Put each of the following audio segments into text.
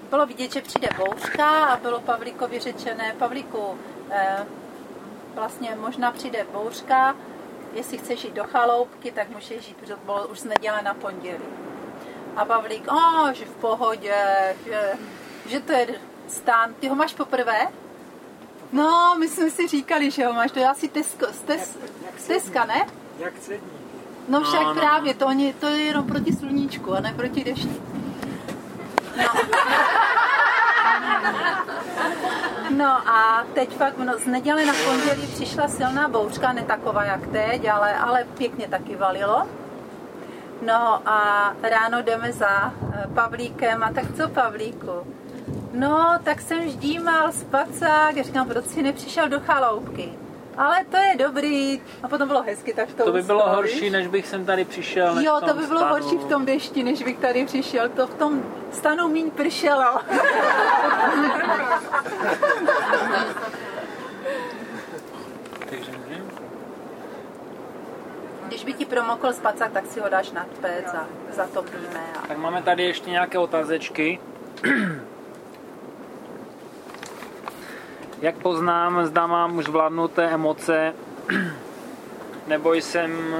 bylo vidět, že přijde bouřka a bylo Pavlíkovi řečené, Pavlíku, vlastně možná přijde bouřka, jestli chceš jít do chaloupky, tak můžeš jít, protože bylo už z neděle na pondělí. A Pavlík, že v pohodě, že to je stán. Ty ho máš poprvé? No, my jsme si říkali, že ho máš, to je asi Teska, ne? Jak cedník. No však právě, to je jenom proti sluníčku a ne proti dešti. No a teď fakt z neděle na pondělí přišla silná bouřka, ne taková jak teď, ale pěkně taky valilo. No a ráno jdeme za Pavlíkem a tak co Pavlíku? No, tak jsem ždímal spacák, já říkám, proč jsi nepřišel do chaloupky? Ale to je dobrý. A potom bylo hezky, tak to by bylo horší, než bych sem tady přišel. Jo, to by bylo horší v tom dešti, než bych tady přišel. To v tom stanu míň pršelo. Když by ti promokl spacák, tak si ho dáš nad pec a zatopíme. Tak máme tady ještě nějaké otázečky. Jak poznám, zda mám už zvládnuté emoce, nebo jsem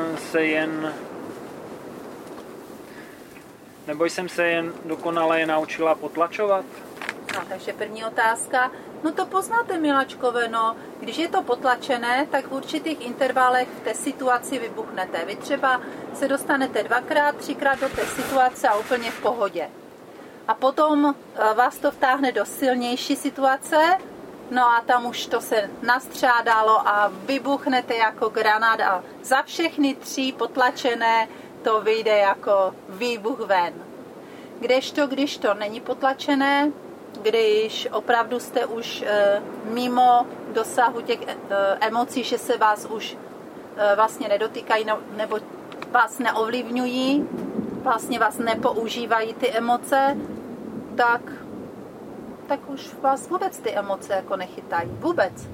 se jen dokonale naučila potlačovat? No, takže první otázka. No to poznáte, miláčkové, no. Když je to potlačené, tak v určitých intervalech v té situaci vybuchnete. Vy třeba se dostanete 2x, 3x do té situace a úplně v pohodě. A potom vás to vtáhne do silnější situace, no a tam už to se nastřádalo a vybuchnete jako granát a za všechny 3 potlačené to vyjde jako výbuch ven. Kdežto, když to není potlačené, když opravdu jste už mimo dosahu těch emocí, že se vás už vlastně nedotýkají nebo vás neovlivňují, vlastně vás nepoužívají ty emoce, tak už vás vůbec ty emoce jako nechytají. Vůbec.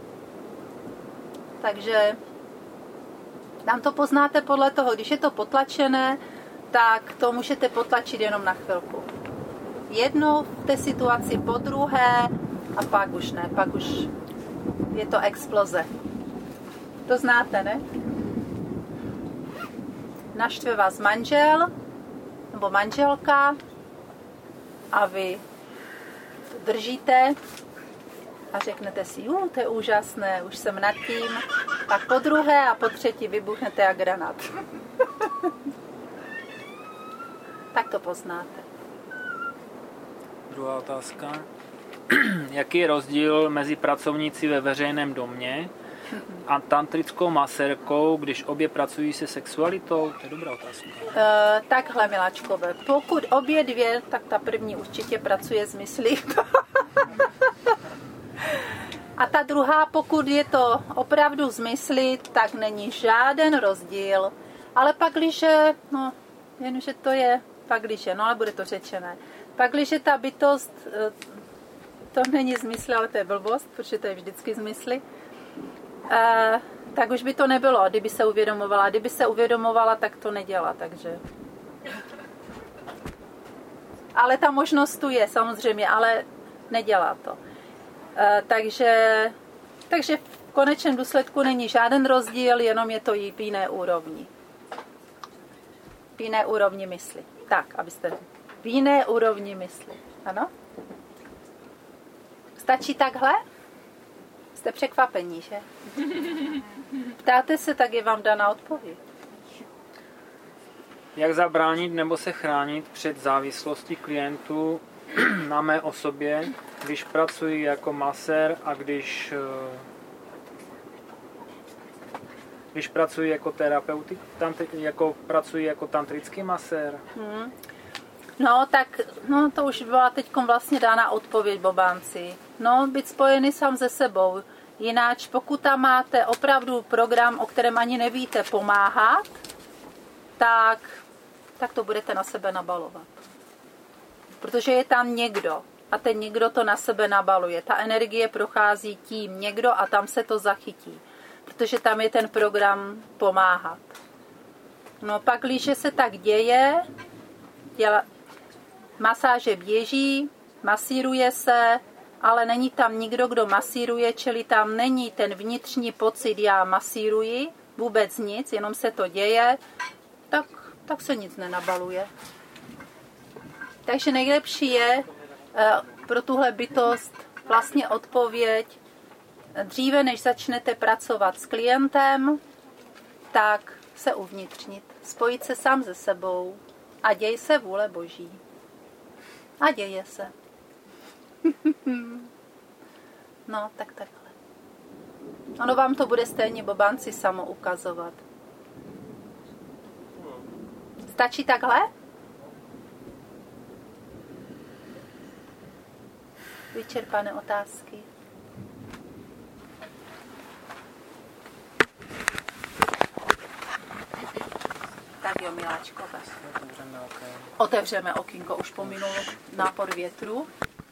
Takže tam to poznáte podle toho, když je to potlačené, tak to můžete potlačit jenom na chvilku. Jednou v té situaci, po druhé a pak už ne, pak už je to exploze. To znáte, ne? Naštve vás manžel nebo manželka a vy to držíte a řeknete si, to je úžasné, už jsem nad tím. Pak po druhé a po třetí vybuchnete jak granát. Tak to poznáte. Druhá otázka. Jaký je rozdíl mezi pracovníci ve veřejném domě a tantrickou masérkou, když obě pracují se sexualitou? To je dobrá otázka. Takhle, miláčkové. Pokud obě dvě, tak ta první určitě pracuje s myslí. A ta druhá, pokud je to opravdu z mysli, tak není žádný rozdíl. Ale pakliže, jenže to je pakliže, ale bude to řečené. Pakliže ta bytost, to není z mysli, ale to je blbost, protože to je vždycky z mysli, tak už by to nebylo, kdyby se uvědomovala. Kdyby se uvědomovala, tak to nedělá, takže... Ale ta možnost tu je, samozřejmě, ale nedělá to. Takže v konečném důsledku není žádný rozdíl, jenom je to v jiné úrovni. V jiné úrovni mysli. Tak, abyste... V jiné úrovni mysli. Ano? Stačí takhle? Jste překvapení, že? Ptáte se, tak je vám daná odpověď. Jak zabránit nebo se chránit před závislostí klientů na mé osobě, když pracuji jako masér a když pracuji jako terapeutik, pracuji jako tantrický masér? To už byla teď vlastně dána odpověď, bobánci. Být spojený sám se sebou. Jináč, pokud tam máte opravdu program, o kterém ani nevíte, pomáhat, tak to budete na sebe nabalovat. Protože je tam někdo a ten někdo to na sebe nabaluje. Ta energie prochází tím někdo a tam se to zachytí. Protože tam je ten program pomáhat. Pak, když se tak děje, masáže běží, masíruje se, ale není tam nikdo, kdo masíruje, čili tam není ten vnitřní pocit, já masíruji, vůbec nic, jenom se to děje, tak se nic nenabaluje. Takže nejlepší je pro tuhle bytost vlastně odpověď, dříve než začnete pracovat s klientem, tak se uvnitřnit, spojit se sám se sebou a děj se vůle Boží. A děje se. No, tak takhle. Ono vám to bude stejně Bobanci samo ukazovat. Stačí takhle? Vyčerpané otázky. Tak jo, miláčkové. Otevřeme okýnko, už pominul nápor větru.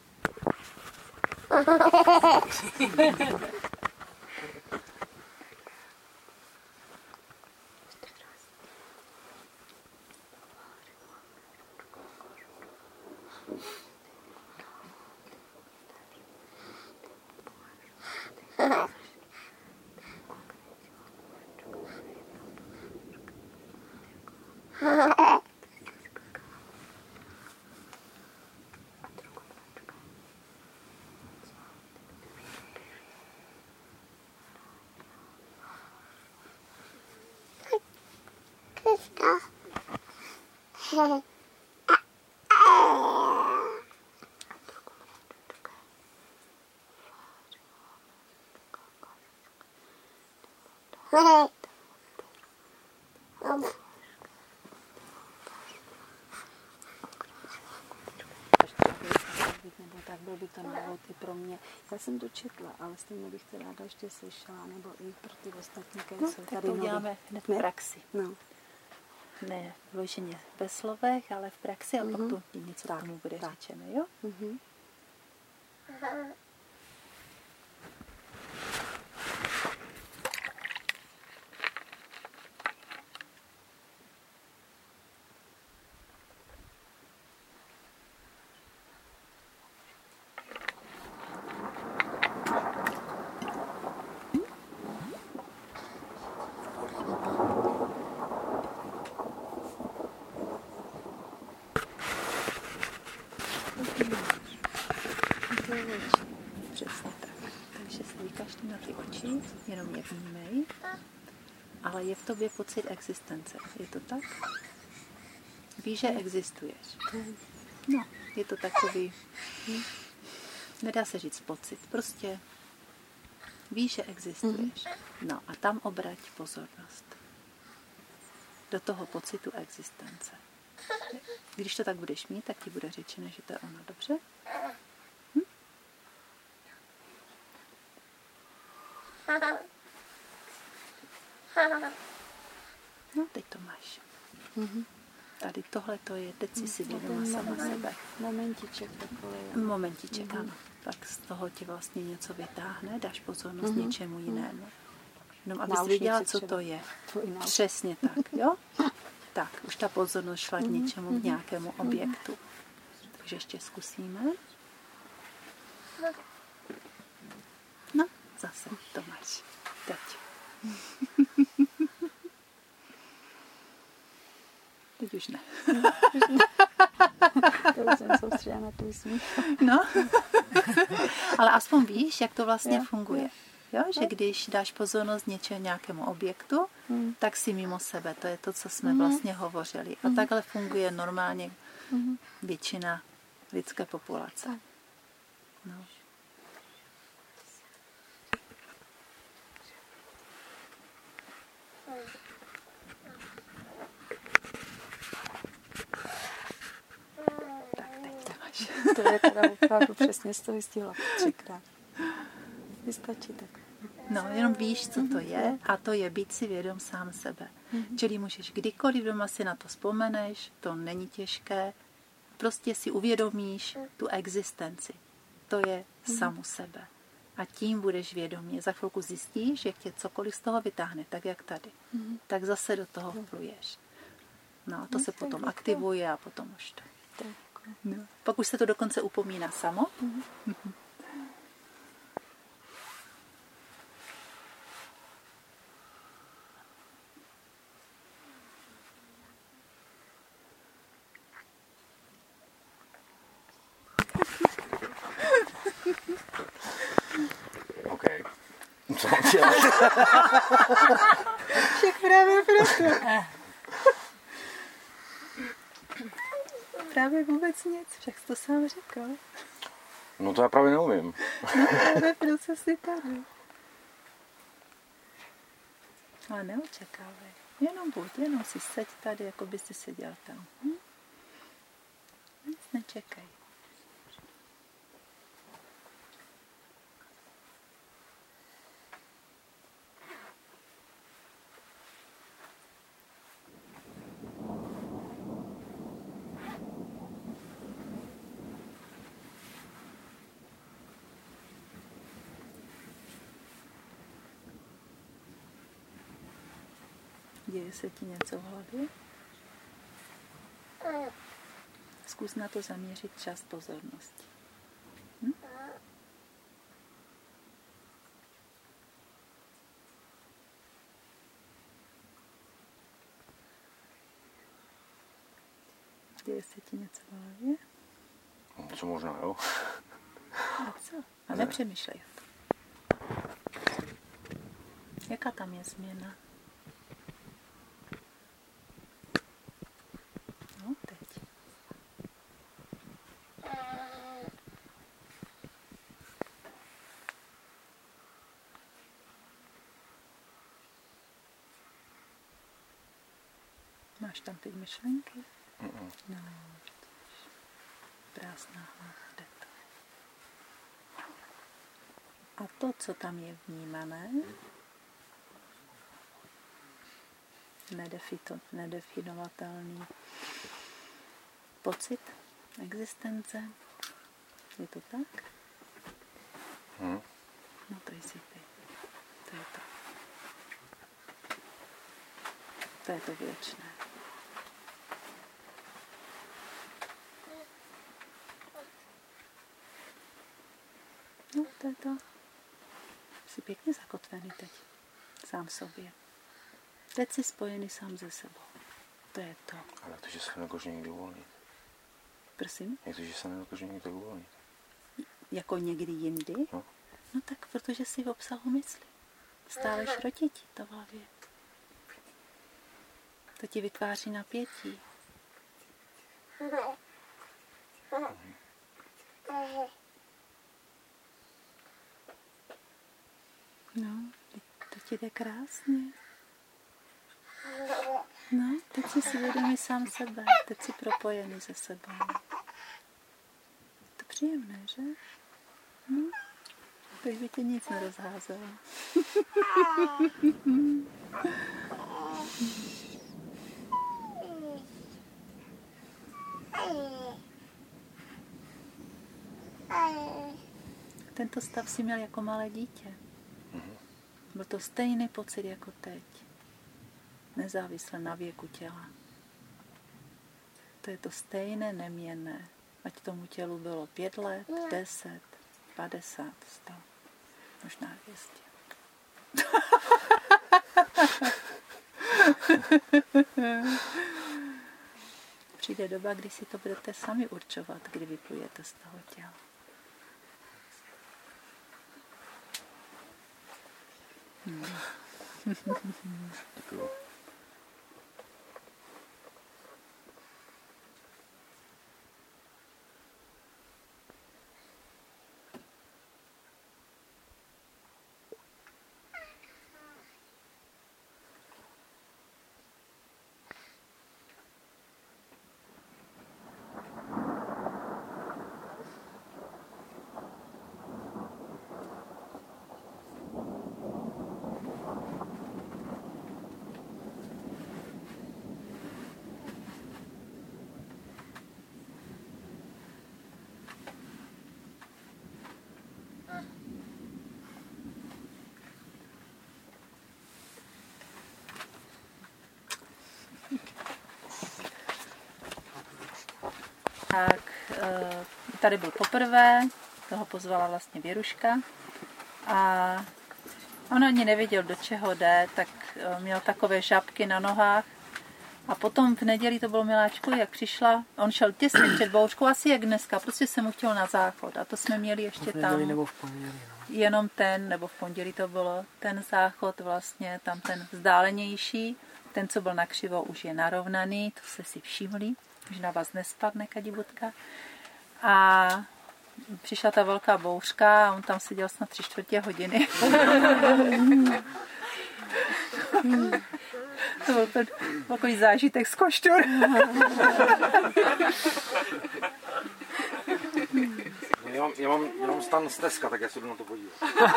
Nebo tak byl by to návod i pro mě. Já jsem to četla, ale stejně bych to ráda ještě slyšela, nebo i pro ty ostatní, které jsou tady to uděláme hned v praxi. No. Ne vloženě ve slovech, ale v praxi a potom něco tak, tomu bude řečeno, jo? Mm-hmm. Přesně tak. Takže se vykašli na ty oči, jenom je vnímej, ale je v tobě pocit existence. Je to tak? Víš, že existuješ. No, je to takový, nedá se říct pocit, prostě víš, že existuješ. No a tam obrať pozornost. Do toho pocitu existence. Když to tak budeš mít, tak ti bude řečeno, že to je ono. Dobře? No, teď to máš. Tady tohle to je, teď si vědomá sama sebe. Momentiček takový. Momentiček, ano. Tak z toho ti vlastně něco vytáhne, dáš pozornost něčemu jinému. Jenom abys věděla, co to je. Přesně tak, jo? Tak, už ta pozornost šla k něčemu, k nějakému objektu. Takže ještě zkusíme. No, zase to máš. Teď. Teď už ne. To už jsem soustředila na tu smích. No, ale aspoň víš, jak to vlastně funguje. Jo? Že když dáš pozornost nějakému objektu, tak si mimo sebe. To je to, co jsme vlastně hovořili. A takhle funguje normálně většina lidské populace. No. Tak, teď to máš. To je teda opravdu přesně, z toho vystihla 3krát. Vystačí tak. No, jenom víš, co to je, a to je být si vědom sám sebe. Čili můžeš kdykoliv doma si na to vzpomeneš, to není těžké, prostě si uvědomíš tu existenci. To je samu sebe. A tím budeš vědomě. Za chvilku zjistíš, jak tě cokoliv z toho vytáhne, tak jak tady. Tak zase do toho vpluješ. No a to se potom aktivuje a potom už to. Tak. No. Pak už se to dokonce upomíná samo. OK. Co mám dělat? Však právě proto. Právě vůbec nic, však jsi to sám řekl. No to já právě neumím. No právě proto jsi tady. Ale neočekávej. Jenom buď, jenom si seď tady, jako by si seděl tam. Nic nečekej. Děje se ti něco v hlavě? Zkus na to zaměřit část pozornosti. Děje se ti něco v hlavě? Co možná, jo? A co? A nepřemýšlej o tom. Jaká tam je změna? No, teď. Máš tam teď myšlenky? No, prázdná hlava, jde to. A to, co tam je vnímané, nedefinovatelný pocit existence, je to tak? No to jsi ty. To je to. To je to věčné. No, to je to. Jsi pěkně zakotvený teď. Sám sobě. Teď jsi spojený sám se sebou. To je to. Ale to, že se nedokážu někdy uvolnit. Prosím? Jak to, že se nedokážu někdy uvolnit? Jako někdy jindy? No. No tak, protože jsi v obsahu mysli. Stále šrotí ti to v hlavě. To ti vytváří napětí. No, to ti jde krásně. No, teď jsi si vědomý sám sebe. Teď jsi propojený se sebou. To příjemné, že? No, teď by tě nic nerozházelo. Tento stav si měl jako malé dítě. Byl to stejný pocit jako teď. Nezávisle na věku těla. To je to stejné neměnné. Ať tomu tělu bylo 5 let, 10, 50, 100, možná 200. Přijde doba, kdy si to budete sami určovat, kdy vyplujete z toho těla. Děkuju. Tak. tady byl poprvé, toho pozvala vlastně Věruška a on ani nevěděl, do čeho jde, tak měl takové žabky na nohách. A potom v neděli to bylo, miláčku, jak přišla, on šel těsně před bouřkou, asi jak dneska, prostě se mu chtěl na záchod. A to jsme měli ještě tam. Nebo v pondělí, Jenom ten, nebo v pondělí to bylo, ten záchod vlastně, tam ten vzdálenější, ten, co byl nakřivo, už je narovnaný, to jste si všimli, už na vás nespadne kadibutka. A přišla ta velká bouřka a on tam seděl snad 3/4 hodiny. To byl takový zážitek z koštur. Já mám jenom stan z Teska, tak já se jdu na to podívat.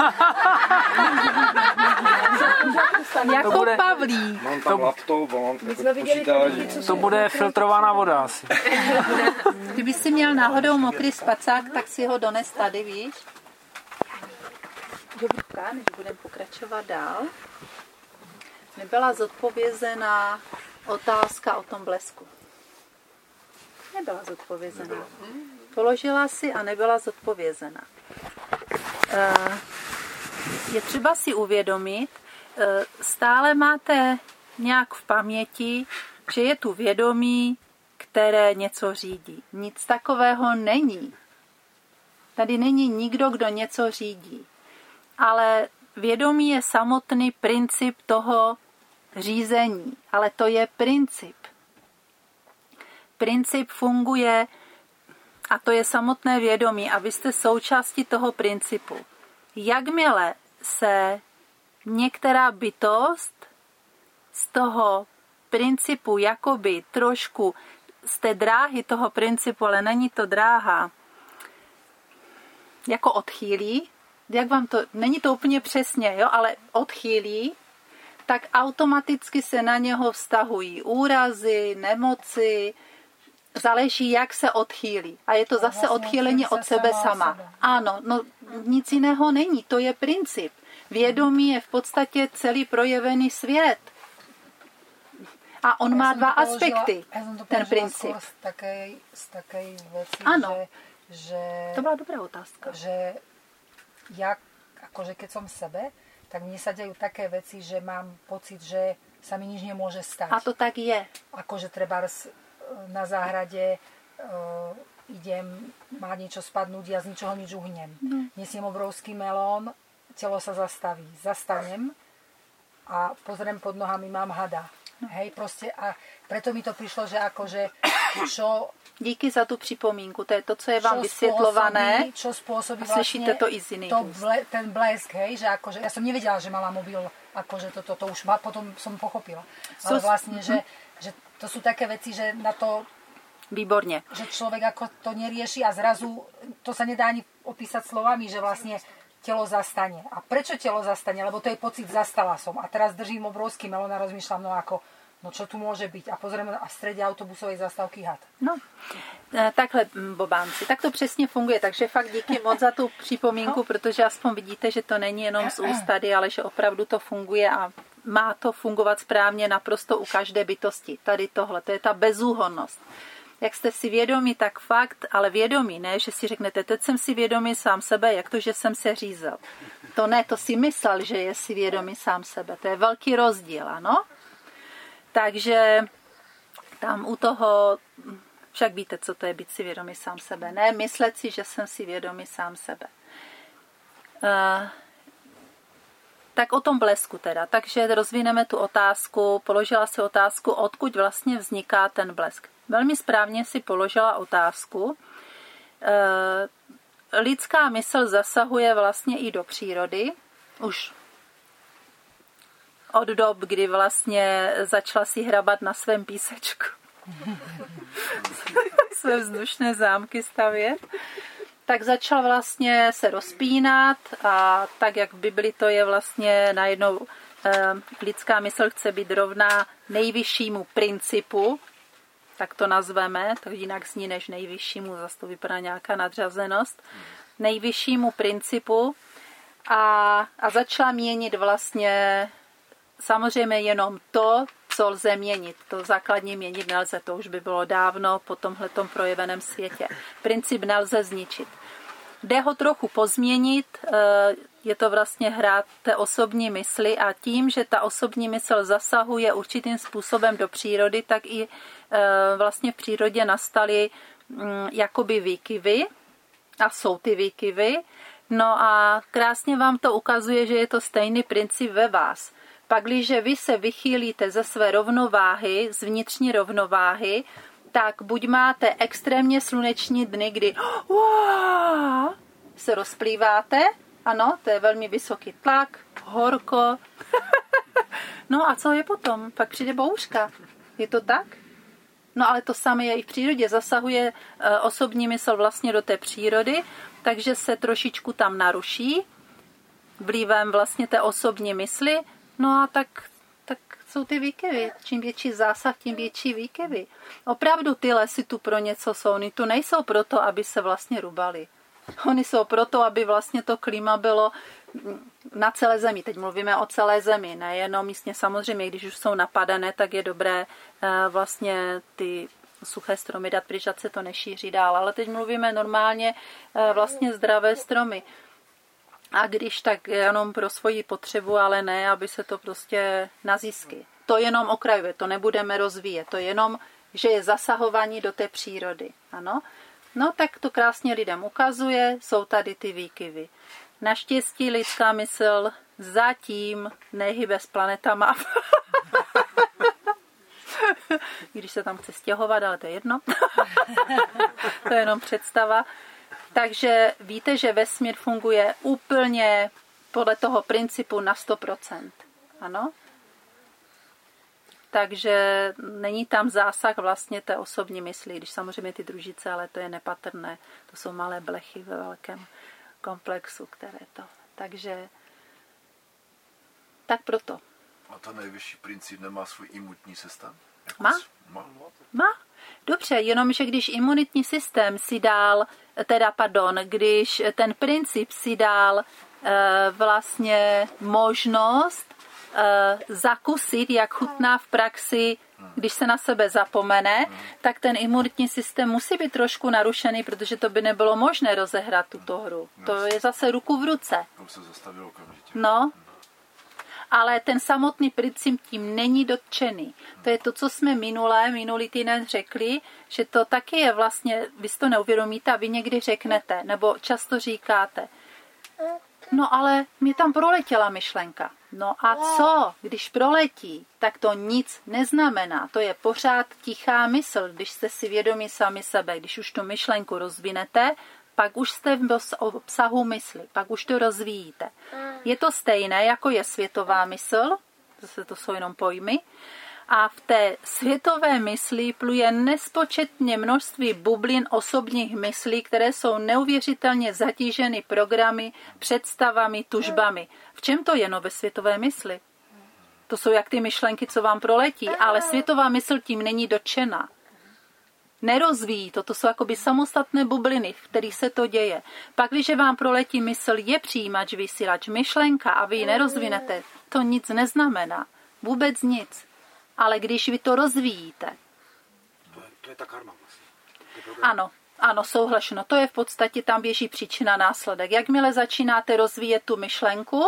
Jako Pavlík. Mám tam laptop, mám jako počítač. To bude filtrovaná voda asi. Kdyby si měl náhodou mokrý spacák, tak si ho dones tady, víš? Dobrá, než budeme pokračovat dál. Nebyla zodpovězená otázka o tom blesku. Nebyla zodpovězená. Položila si a nebyla zodpovězená. Je třeba si uvědomit, stále máte nějak v paměti, že je tu vědomí, které něco řídí. Nic takového není. Tady není nikdo, kdo něco řídí. Ale vědomí je samotný princip toho řízení. Ale to je princip. Princip funguje a to je samotné vědomí a vy jste součástí toho principu. Jakmile se některá bytost z toho principu jakoby trošku z té dráhy toho principu, ale není to dráha, jako odchýlí, jak vám to, není to úplně přesně, jo, ale odchýlí, tak automaticky se na něho vztahují úrazy, nemoci, záleží, jak se odchýlí. A je to zase odchýlení od sebe sama. Ano, no nic jiného není, to je princip. Vědomí je v podstatě celý projevený svět. A on má dva aspekty, ten princip. Z takej veci, ano, že to byla dobrá otázka. Že ja, akože keď som v sebe, tak mne sa dejú také veci, že mám pocit, že sa mi nič nemôže stať. A to tak je. Akože treba na záhrade idem, má niečo spadnúť, ja z ničoho nič uhnem. Nesiem obrovský melón, telo sa zastaví. Zastanem a pozriem pod nohami, mám hada. Hej, proste a preto mi to prišlo, že akože čo... Díky za tu připomínku, to je to, co je vám vysvětlované. Čo spôsobí a slyšíte to i z iných. Ten blesk, hej, že akože, ja som nevedela, že mala mobil, akože to už potom som pochopila. Ale vlastne, že to sú také veci, že na to... Výborne. Že človek ako to nerieši a zrazu to sa nedá ani opísať slovami, že vlastne telo zastane. A prečo telo zastane? Lebo to je pocit, zastala som. A teraz držím obrovský melón a rozmýšľam, no čo tu môže byť? A pozrieme a v strede autobusovej zastávky had. No, takhle, bobánci, tak to přesně funguje. Takže fakt díky moc za tu připomínku, protože aspoň vidíte, že to není jenom z úst tady, ale že opravdu to funguje a má to fungovat správně naprosto u každé bytosti. Tady tohle, to je ta bezúhonnost. Jak jste si vědomí, tak fakt, ale vědomí, ne, že si řeknete, teď jsem si vědomý sám sebe, jak to, že jsem se řízel. To ne, to si myslel, že je si vědomý sám sebe. To je velký rozdíl, ano? Takže tam u toho, však víte, co to je být si vědomý sám sebe. Ne, myslet si, že jsem si vědomý sám sebe. Tak o tom blesku teda. Takže rozvineme tu otázku, položila si otázku, odkud vlastně vzniká ten blesk. Velmi správně si položila otázku. Lidská mysl zasahuje vlastně i do přírody. Už od dob, kdy vlastně začala si hrabat na svém písečku. Své vzdušné zámky stavět. Tak začal vlastně se rozpínat a tak, jak v Bibli to je vlastně najednou lidská mysl chce být rovná nejvyššímu principu, tak to nazveme, to jinak zní než nejvyššímu, zase to vypadá nějaká nadřazenost, nejvyššímu principu a začala měnit vlastně samozřejmě jenom to, co lze měnit. To základní měnit nelze, to už by bylo dávno po tomhletom projeveném světě. Princip nelze zničit. Jde ho trochu pozměnit, je to vlastně hra té osobní mysli a tím, že ta osobní mysl zasahuje určitým způsobem do přírody, tak i vlastně v přírodě nastaly jakoby výkyvy a jsou ty výkyvy. No a krásně vám to ukazuje, že je to stejný princip ve vás. Pakliže vy se vychýlíte ze své rovnováhy, z vnitřní rovnováhy, tak buď máte extrémně sluneční dny, kdy se rozplýváte, ano, to je velmi vysoký tlak, horko. No a co je potom? Pak přijde bouřka. Je to tak? No ale to samé je i v přírodě. Zasahuje osobní mysl vlastně do té přírody, takže se trošičku tam naruší vlivem vlastně té osobní mysli. No a tak jsou ty výkyvy. Čím větší zásah, tím větší výkyvy. Opravdu ty lesy tu pro něco jsou. Oni tu nejsou proto, aby se vlastně rubali. Oni jsou proto, aby vlastně to klima bylo na celé zemi. Teď mluvíme o celé zemi, nejenom místně. Samozřejmě, když už jsou napadené, tak je dobré vlastně ty suché stromy dát pryč, ať se to nešíří dál. Ale teď mluvíme normálně vlastně zdravé stromy. A když tak jenom pro svoji potřebu, ale ne, aby se to prostě na zisky. To jenom okrajuje, to nebudeme rozvíjet. To jenom, že je zasahování do té přírody. Ano? No tak to krásně lidem ukazuje, jsou tady ty výkyvy. Naštěstí lidská mysl zatím nehybe s planetama. Když se tam chce stěhovat, ale to je jedno. To je jenom představa. Takže víte, že vesmír funguje úplně podle toho principu na 100%. Ano? Takže není tam zásah vlastně té osobní mysli, když samozřejmě ty družice, ale to je nepatrné. To jsou malé blechy ve velkém komplexu, které to. Takže tak proto. A ta nejvyšší princip nemá svůj imunitní systém? Jako Má. Dobře, jenomže když imunitní systém si dal, když ten princip si dal vlastně možnost zakusit, jak chutná v praxi, když se na sebe zapomene, tak ten imunitní systém musí být trošku narušený, protože to by nebylo možné rozehrát tuto hru. To je zase ruku v ruce. Tam se zastavilo okamžitě. No, ale ten samotný princip tím není dotčený. To je to, co jsme minulý týden řekli, že to taky je vlastně, vy si to neuvědomíte a vy někdy řeknete, nebo často říkáte, no ale mě tam proletěla myšlenka. No a co, když proletí, tak to nic neznamená. To je pořád tichá mysl, když jste si vědomí sami sebe. Když už tu myšlenku rozvinete, pak už jste v obsahu mysli, pak už to rozvíjíte. Je to stejné, jako je světová mysl, zase to jsou jenom pojmy, a v té světové mysli pluje nespočetně množství bublin osobních myslí, které jsou neuvěřitelně zatíženy programy, představami, tužbami. V čem to je ve světové mysli? To jsou jak ty myšlenky, co vám proletí, ale světová mysl tím není dotčena. Nerozvíjí to jsou jakoby samostatné bubliny, v kterých se to děje. Pak, když vám proletí mysl, je přijímač, vysílač, myšlenka a vy ji nerozvinete, to nic neznamená. Vůbec nic. Ale když vy to rozvíjíte. To je ta karma vlastně. Ano, souhlašeno. To je v podstatě, tam běží příčina následek. Jakmile začínáte rozvíjet tu myšlenku,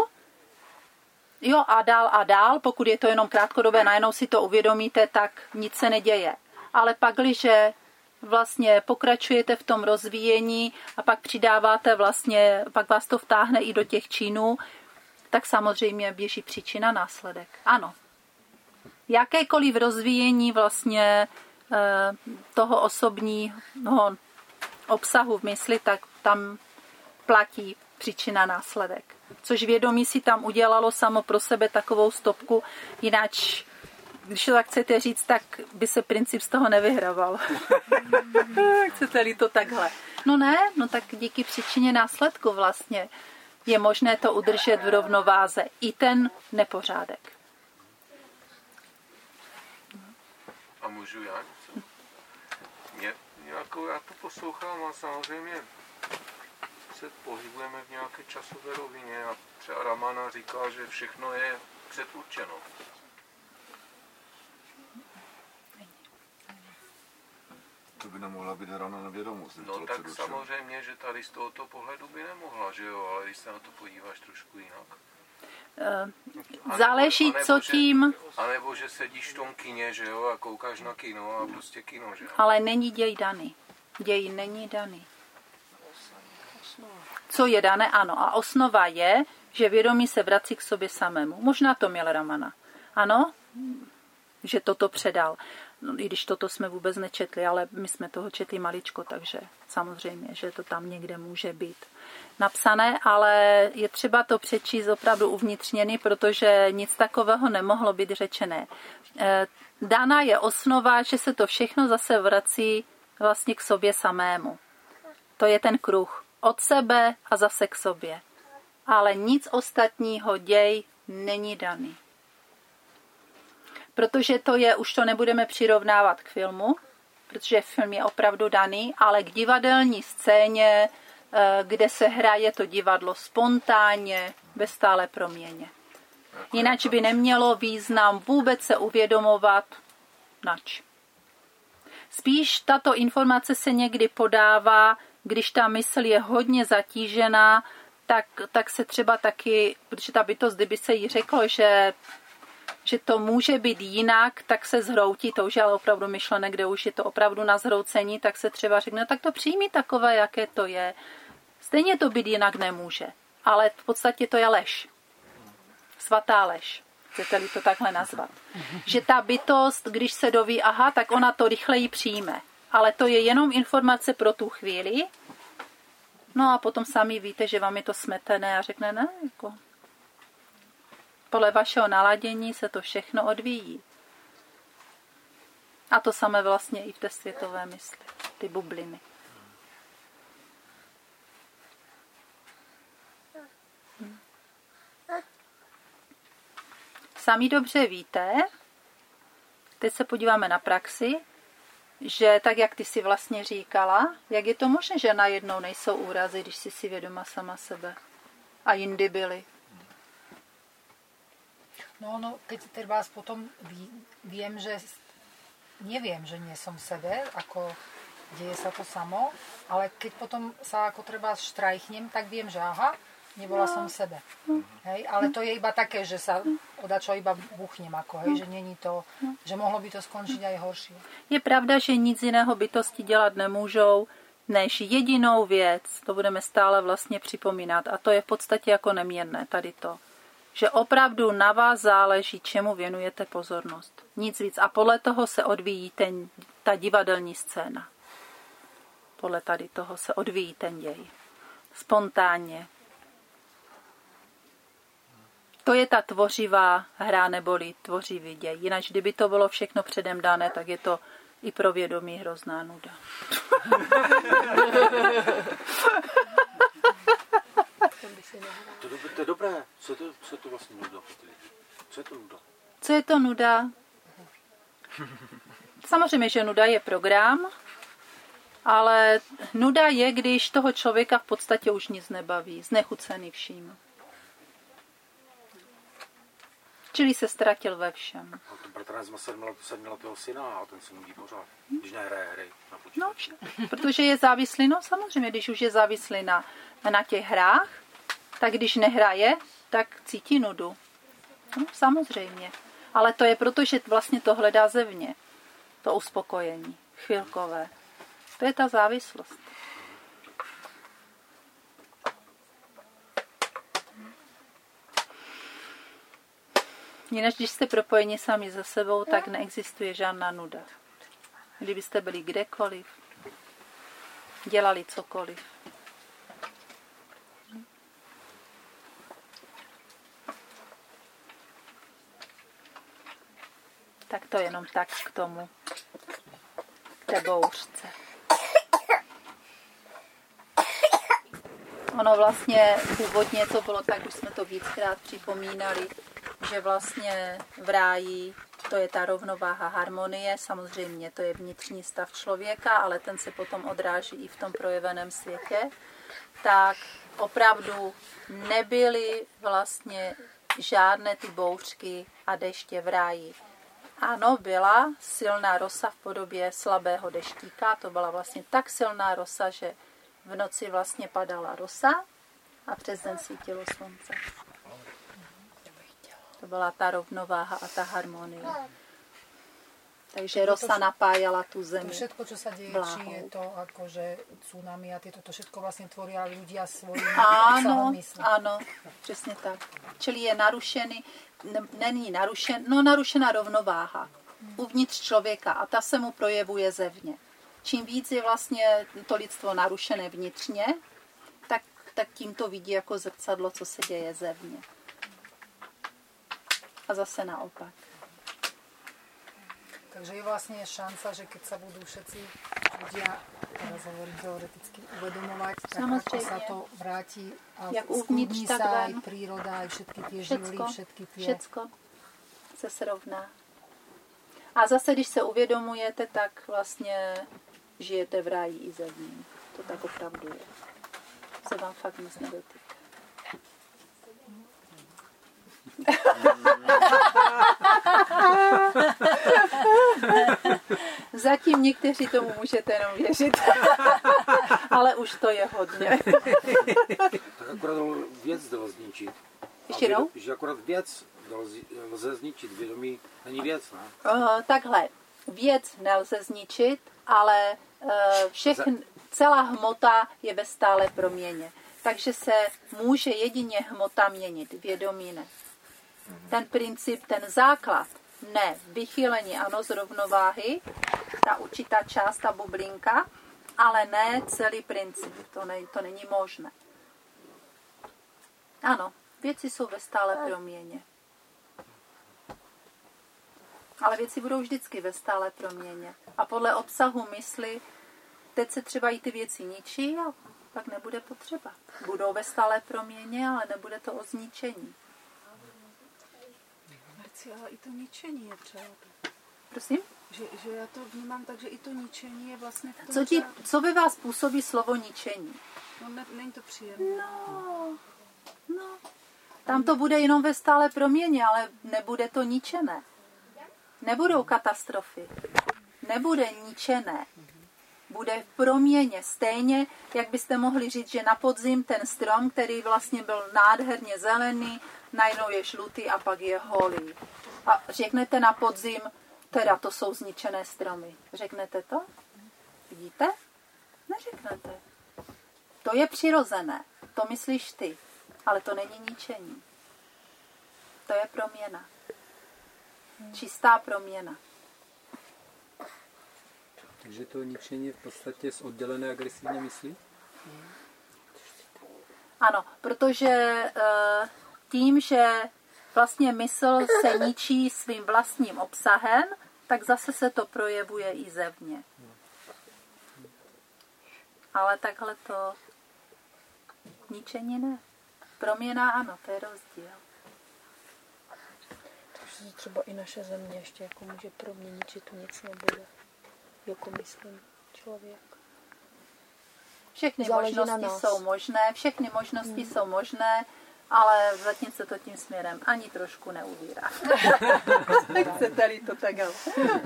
jo a dál, pokud je to jenom krátkodobé, najednou si to uvědomíte, tak nic se neděje. Ale pak, když vlastně pokračujete v tom rozvíjení a pak přidáváte vlastně, pak vás to vtáhne i do těch činů, tak samozřejmě běží příčina následek. Ano. Jakékoliv rozvíjení vlastně toho osobního obsahu v mysli, tak tam platí příčina následek. Což vědomí si tam udělalo samo pro sebe takovou stopku, jinak když to tak chcete říct, tak by se princip z toho nevyhrával. Chcete-li to takhle? No ne, no tak díky příčině následku vlastně je možné to udržet v rovnováze. I ten nepořádek. A můžu já něco? Já to poslouchám a samozřejmě se pohybujeme v nějaké časové rovině a třeba Ramana říká, že všechno je předurčeno. by nemohla být hrána na vědomost. No tak samozřejmě, že tady z tohoto pohledu by nemohla, že jo, ale když se na to podíváš trošku jinak. Záleží, co tím... A nebo že sedíš v tom kině, že jo, a koukáš na kino a prostě kino, že jo. Ale není děj daný. Děj není daný. Co je dané, ano. A osnova je, že vědomí se vrací k sobě samému. Možná to měl Ramana. Ano, že toto předal. No, i když toto jsme vůbec nečetli, ale my jsme toho četli maličko, takže samozřejmě, že to tam někde může být napsané, ale je třeba to přečíst opravdu uvnitřněný, protože nic takového nemohlo být řečené. Dána je osnova, že se to všechno zase vrací vlastně k sobě samému. To je ten kruh. Od sebe a zase k sobě. Ale nic ostatního děj není daný. Protože to je, už to nebudeme přirovnávat k filmu, protože film je opravdu daný, ale k divadelní scéně, kde se hraje to divadlo spontánně, ve stále proměně. Jinak by nemělo význam vůbec se uvědomovat, nač. Spíš tato informace se někdy podává, když ta mysl je hodně zatížená, tak se třeba taky, protože ta bytost, kdyby se jí řeklo, že to může být jinak, tak se zhroutí, to už je ale opravdu myšlené, kde už je to opravdu na zhroucení, tak se třeba řekne, tak to přijmi takové, jaké to je. Stejně to být jinak nemůže, ale v podstatě to je lež. Svatá lež, chcete-li to takhle nazvat. Že ta bytost, když se doví, aha, tak ona to rychleji přijme. Ale to je jenom informace pro tu chvíli. No a potom sami víte, že vám je to smetené a řekne, ne, jako... Podle vašeho naladění se to všechno odvíjí. A to samé vlastně i v té světové mysli. Ty bubliny. Sami dobře víte, teď se podíváme na praxi, že tak, jak ty si vlastně říkala, jak je to možné, že najednou nejsou úrazy, když jsi si vědoma sama sebe. A jindy byly. No, keď treba potom viem, že neviem, že nie som v sebe, ako deje sa to samo, ale keď potom sa ako treba štrajchnem, tak viem, že aha, nebola som v sebe. Hej, ale to je iba také, že sa odačo iba buchnem, ako, hej, že není to, že mohlo by to skončiť aj horšie. Je pravda, že nic jiného bytosti dělat nemůžou, než jedinou věc, to budeme stále vlastně připomínat, a to je v podstatě jako neměnné tady to, že opravdu na vás záleží, čemu věnujete pozornost. Nic víc. A podle toho se odvíjí ta divadelní scéna. Podle tady toho se odvíjí ten děj. Spontánně. To je ta tvořivá hra neboli tvořivý děj. Jinak, kdyby to bylo všechno předem dané, tak je to i pro vědomí hrozná nuda. To je dobré. Co je to vlastně nuda? Co je to nuda? Co je to nuda? Samozřejmě, že nuda je program, ale nuda je, když toho člověka v podstatě už nic nebaví, znechucený vším. Čili se ztratil ve všem. A ten bratranec má 7letého syna a ten se nudí pořád, když nehraje hry na počítači. No, protože je závislý, no samozřejmě, když už je závislý na těch hrách, tak když nehraje, tak cítí nudu. No, samozřejmě. Ale to je proto, že vlastně to hledá zevně. To uspokojení. Chvilkové. To je ta závislost. Jinak, když jste propojeni sami se sebou, tak neexistuje žádná nuda. Kdybyste byli kdekoliv, dělali cokoliv. Tak to jenom tak k tomu, k té bouřce. Ono vlastně původně to bylo tak, už jsme to víckrát připomínali, že vlastně v ráji to je ta rovnováha harmonie, samozřejmě to je vnitřní stav člověka, ale ten se potom odráží i v tom projeveném světě, tak opravdu nebyly vlastně žádné ty bouřky a deště v ráji. Ano, byla silná rosa v podobě slabého deštíka. To byla vlastně tak silná rosa, že v noci vlastně padala rosa a přes den svítilo slunce. To byla ta rovnováha a ta harmonie. Takže rosa napájala tu zemi. To všetko, čo sa deje, Bláhou. či je to akože tsunami a tieto, to všetko vlastne tvoria ľudia svojimi Ano, mysli. ano, přesně tak. Čili je narušený, není narušená rovnováha uvnitř člověka a ta se mu projevuje zevně. Čím víc je vlastně to lidstvo narušené vnitřně, tak tím to vidí jako zrcadlo, co se děje zevně. A zase naopak. Takže je vlastne šanca, že keď sa budú všetci ľudia, teraz hovorím teoreticky, uvedomovať, tak ako sa to vráti a jak skúdni uvnitř, tak sa ven. aj príroda, aj všetky tie živly, všetky tie... Všecko se srovná. A zase, když se uvědomujete, tak vlastně žijete v ráji i zevní. To tak opravdu je. Se vám fakt nic nedotýká. Zatím někteří tomu můžete jenom věřit. Ale už to je hodně. Tak akorát věc dalo zničit. Ještě jednou? Že akorát věc lze zničit, vědomí není věc, ne? Takhle, věc nelze zničit, ale celá hmota je ve stále proměně. Takže se může jedině hmota měnit, vědomí ne. Ten princip, ten základ, ne, vychýlení ano z rovnováhy, ta určitá část, ta bublinka, ale ne celý princip, to není možné. Ano, věci jsou ve stále proměně. Ale věci budou vždycky ve stále proměně. A podle obsahu mysli, teď se třeba i ty věci ničí a pak nebude potřeba. Budou ve stále proměně, ale nebude to o zničení. Marci, ale i to ničení je třeba. Prosím? Že já to vnímám tak, že i to ničení je vlastně v tom Co ve vás působí slovo ničení? No, není to příjemné. No. Tam to bude jenom ve stále proměně, ale nebude to ničené. Nebudou katastrofy. Nebude ničené. Bude v proměně. Stejně, jak byste mohli říct, že na podzim ten strom, který vlastně byl nádherně zelený, najednou je žlutý a pak je holý. A řeknete na podzim, teda to jsou zničené stromy. Řeknete to? Vidíte? Neřeknete. To je přirozené. To myslíš ty. Ale to není ničení. To je proměna. Čistá proměna. Takže to ničení je v podstatě z oddělené agresivní mysli? Ano, protože tím, že vlastně mysl se ničí svým vlastním obsahem, tak zase se to projevuje i zevně. Ale takhle to ničení ne. Proměna ano, to je rozdíl. Takže třeba i naše země ještě jako může proměnit, že tu nic nebude. Jako myslím člověk. Všechny možnosti jsou možné, všechny možnosti jsou možné, ale zatím se to tím směrem ani trošku neuvírá. Chcete-li to tak, ale.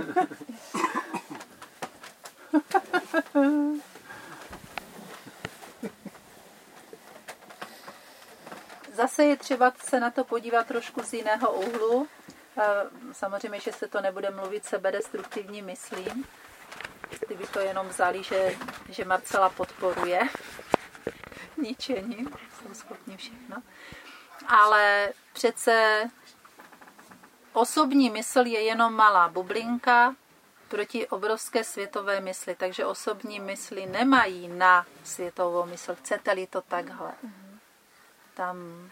Zase je třeba se na to podívat trošku z jiného úhlu. Samozřejmě, že se to nebude mluvit sebedestruktivním myslím. Kdyby to jenom vzali, že Marcela podporuje ničení, jsou schopni všechno. Ale přece osobní mysl je jenom malá bublinka proti obrovské světové mysli, takže osobní mysli nemají na světovou mysl. Chcete-li to takhle? Tam.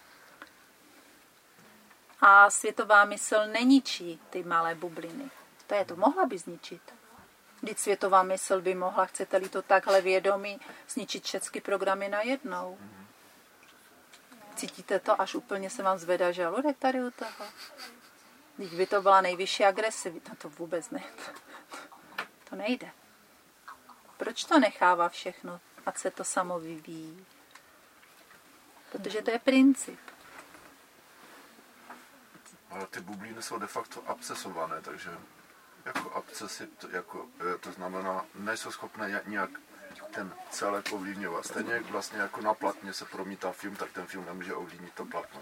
A světová mysl neničí ty malé bubliny. To mohla by zničit. Vždyť světová mysl by mohla, chcete-li to takhle vědomí, zničit všechny programy najednou. Cítíte to, až úplně se vám zvedá žaludek tady u toho? Vždyť by to byla nejvyšší agresivita. To vůbec ne. To nejde. Proč to nechává všechno, ať se to samo vyvíjí? Protože to je princip. Ale ty bubliny jsou de facto abscesované, takže jako abscesy, to znamená, nejsou schopné nějak ten celek ovlivňovat. Stejně jak vlastně jako na platně se promítá film, tak ten film nemůže ovlivnit to platno.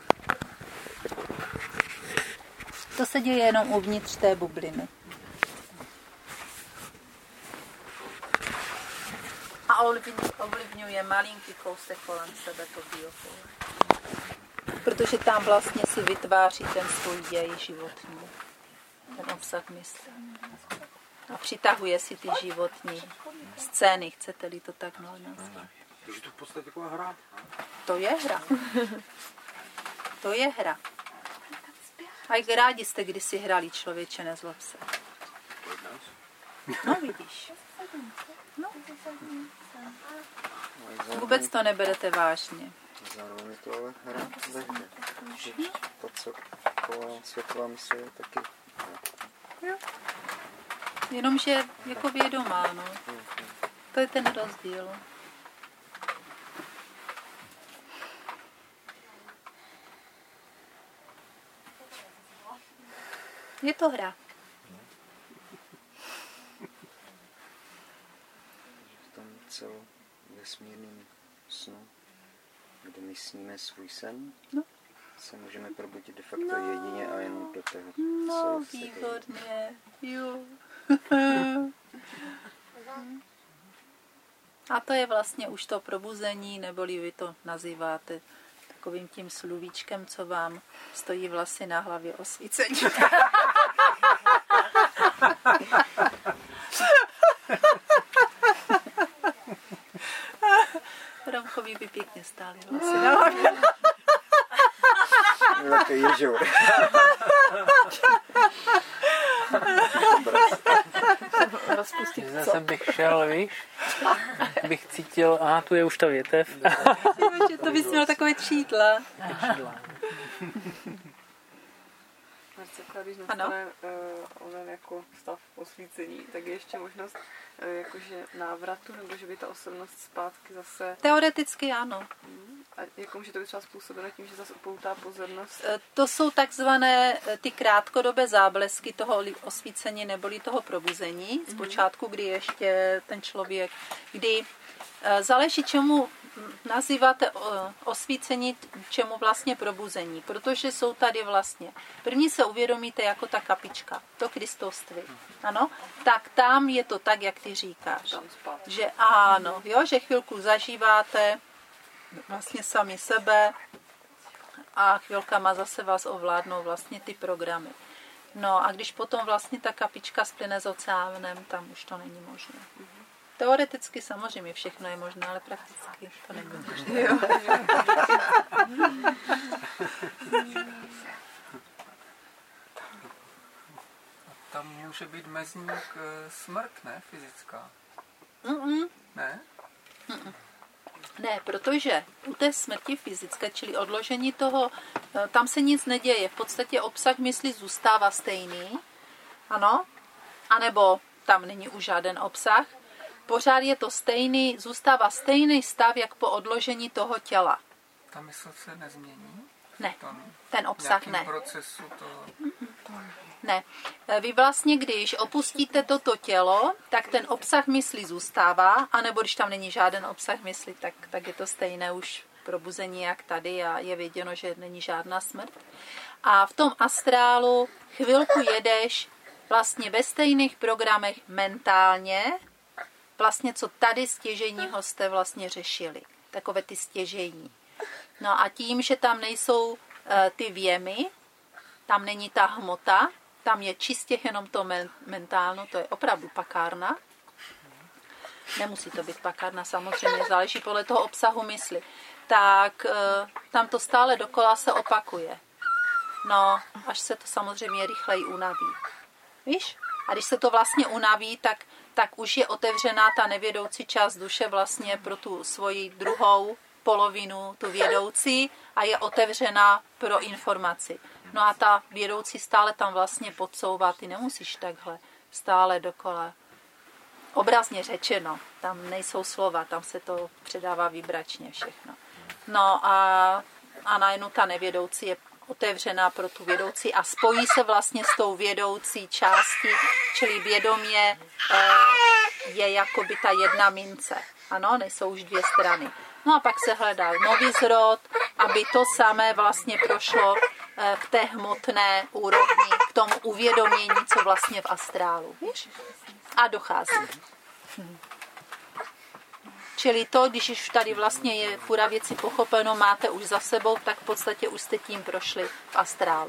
To se děje jenom uvnitř té bubliny. A ovlivňuje malinký kousek kolem sebe to biopole. Protože tam vlastně si vytváří ten svůj děj životní. Ten obsah mysli. A přitahuje si ty životní scény, chcete-li to tak nazvat. Takže to v podstatě taková hra. To je hra. To je hra. A jak rádi jste kdysi hrali, člověče, nezlob se. No vidíš. No. Vůbec to neberete vážně. Zároveň je to ale hra ve hře. To, co kolem světla mysl je taky hra. Jo. Jenomže jako vědomá, no. To je ten rozdíl. Je to hra. V tom celovesmírným snu, kde my sníme svůj sen, se můžeme probudit de facto jedině a jenom do toho. No, výborně. Jo. A to je vlastně už to probuzení, neboli vy to nazýváte takovým tím sluvíčkem, co vám stojí vlasy na hlavě osvícení. Romkovi by pěkně stály vlasy na hlavě. Také ježour. Zase bych šel, víš? Bych cítil, tu je už ta větev. To bys měl takové čídla. Marcelka, když nastane onen jako stav osvícení, tak je ještě možnost jakože návratu, nebo že by ta osobnost zpátky zase... Teoreticky ano. A jako může to být třeba způsobeno tím, že zase upoutá pozornost? To jsou takzvané ty krátkodobé záblesky toho osvícení neboli toho probuzení. Zpočátku, kdy ještě ten člověk, kdy záleží, čemu nazýváte osvícení, čemu vlastně probuzení. Protože jsou tady vlastně, první se uvědomíte jako ta kapička, to Kristoství. Ano, tak tam je to tak, jak ty říkáš. Že ano, jo, že chvilku zažíváte vlastně sami sebe a chvilkama zase vás ovládnou vlastně ty programy. No a když potom vlastně ta kapička splyne s oceánem, tam už to není možné. Teoreticky samozřejmě všechno je možné, ale prakticky to není možné. Tam může být mezník smrt, ne? Fyzická. Ne? Ne, protože u té smrti fyzické, čili odložení toho, tam se nic neděje. V podstatě obsah mysli zůstává stejný. Ano? Anebo tam není už žádný obsah. Pořád je to stejný, zůstává stejný stav, jak po odložení toho těla. Ta mysl se nezmění? Ne, ten obsah ne. Procesu to... Ne. Vy vlastně, když opustíte toto tělo, tak ten obsah mysli zůstává, anebo když tam není žádný obsah mysli, tak je to stejné už probuzení jak tady a je věděno, že není žádná smrt. A v tom astrálu chvilku jedeš vlastně ve stejných programech mentálně, vlastně co tady stěžejního jste vlastně řešili. Takové ty stěžejní. No a tím, že tam nejsou ty věmy, tam není ta hmota, tam je čistě jenom to mentálno, to je opravdu pakárna. Nemusí to být pakárna, samozřejmě, záleží podle toho obsahu mysli. Tak tam to stále dokola se opakuje. No, až se to samozřejmě rychleji unaví. Víš? A když se to vlastně unaví, tak už je otevřená ta nevědoucí část duše vlastně pro tu svoji druhou polovinu, tu vědoucí, a je otevřená pro informaci. No a ta vědoucí stále tam vlastně podsouvá, ty nemusíš takhle stále dokola. Obrazně řečeno, tam nejsou slova, tam se to předává vibračně všechno. No a najednou ta nevědoucí je otevřená pro tu vědoucí a spojí se vlastně s tou vědoucí částí, čili vědomě je jakoby ta jedna mince. Ano, nejsou už dvě strany. No a pak se hledá nový zrod, aby to samé vlastně prošlo v té hmotné úrovni, k tomu uvědomění, co vlastně v astrálu. Víš? A dochází. Čili to, když už tady vlastně je půra věci pochopeno, máte už za sebou, tak v podstatě už jste tím prošli v astrálu.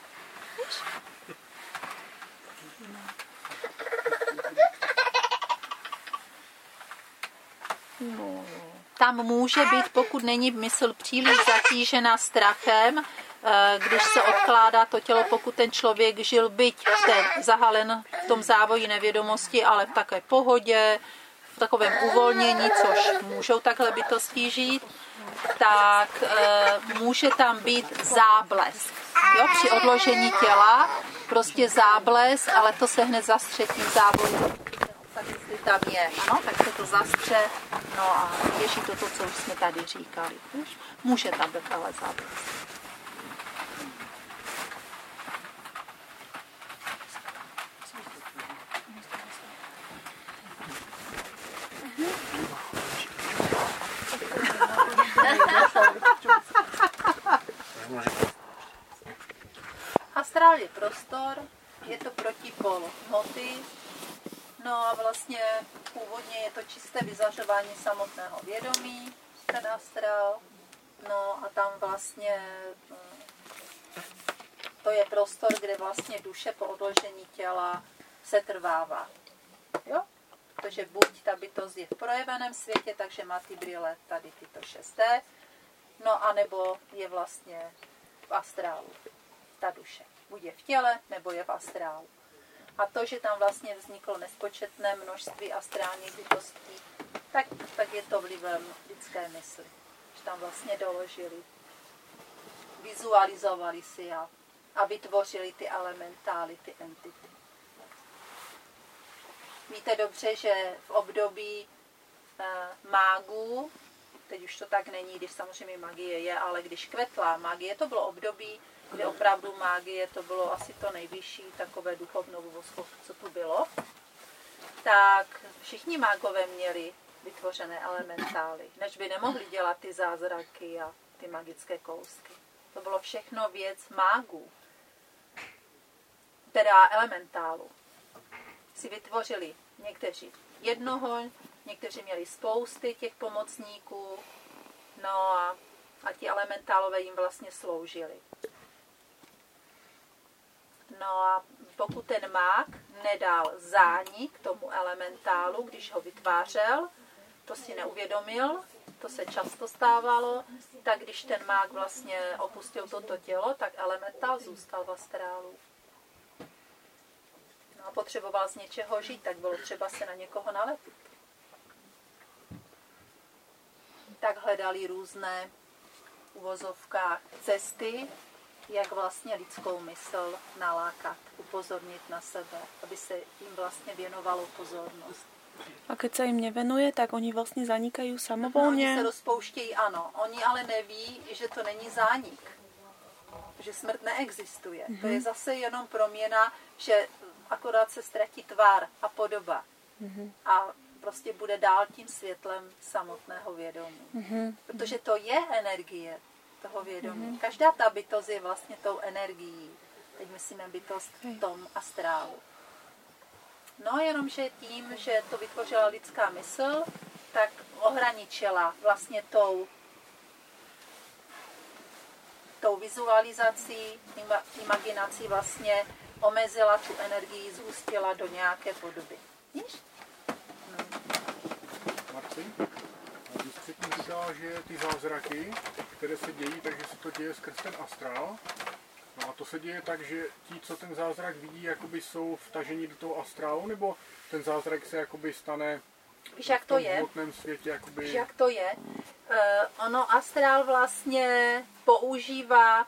No. Tam může být, pokud není mysl příliš zatížena strachem, když se odkládá to tělo, pokud ten člověk žil byť zahalen v tom závoji nevědomosti, ale v takové pohodě, v takovém uvolnění, což můžou takhle bytosti žít, tak může tam být záblesk. Jo, při odložení těla prostě záblesk, ale to se hned zastře tím závojem. Tak jestli tam je, ano, tak se to zastře, no a běží to, co už jsme tady říkali. Může tam být ale záblesk. Astrál je prostor, je to protipol hmoty, no a vlastně původně je to čisté vyzařování samotného vědomí, ten astrál, no a tam vlastně to je prostor, kde vlastně duše po odložení těla se trvává. Jo? Protože buď ta bytost je v projeveném světě, takže má ty brýle tady tyto 6D, no anebo je vlastně v astrálu, ta duše. Buď je v těle, nebo je v astrálu. A to, že tam vlastně vzniklo nespočetné množství astrálních bytostí, tak je to vlivem lidské mysli. Že tam vlastně doložili, vizualizovali si a vytvořili ty elementály, ty entity. Víte dobře, že v období mágů, teď už to tak není, když samozřejmě magie je, ale když kvetla magie, to bylo období, kdy opravdu magie, to bylo asi to nejvyšší takové duchovnovostvo, co tu bylo, tak všichni mágové měli vytvořené elementály, než by nemohli dělat ty zázraky a ty magické kousky. To bylo všechno věc mágů, teda elementálu. Si vytvořili někteří jednoho, někteří měli spousty těch pomocníků, no a ti elementálové jim vlastně sloužili. No a pokud ten mák nedal zánik tomu elementálu, když ho vytvářel, to si neuvědomil, to se často stávalo, tak když ten mák vlastně opustil toto tělo, tak elementál zůstal v astrálu. No a potřeboval z něčeho žít, tak bylo třeba se na někoho nalepit. Tak hledali různé v uvozovkách cesty, jak vlastně lidskou mysl nalákat, upozornit na sebe, aby se jim vlastně věnovalo pozornost. A keď se jim nevenuje, tak oni vlastně zanikají samovolně? No, oni se rozpouštějí, ano. Oni ale neví, že to není zánik. Že smrt neexistuje. To je zase jenom proměna, že akorát se ztratí tvar a podoba. A prostě bude dál tím světlem samotného vědomí. Protože to je energie toho vědomí. Každá ta bytost je vlastně tou energií. Teď myslíme bytost v tom astrálu. No jenomže tím, že to vytvořila lidská mysl, tak ohraničila vlastně tou vizualizací, imaginací vlastně omezila tu energii, zústila do nějaké podoby. Víš? Marci, když předtím říkala, že ty zázraky, které se dějí, takže se to děje skrz ten astrál. No a to se děje tak, že ti, co ten zázrak vidí, jakoby jsou vtaženi do toho astrálu, nebo ten zázrak se jakoby stane v tom hmotném světě? Jakoby... Víš, jak to je? Ono astrál vlastně používá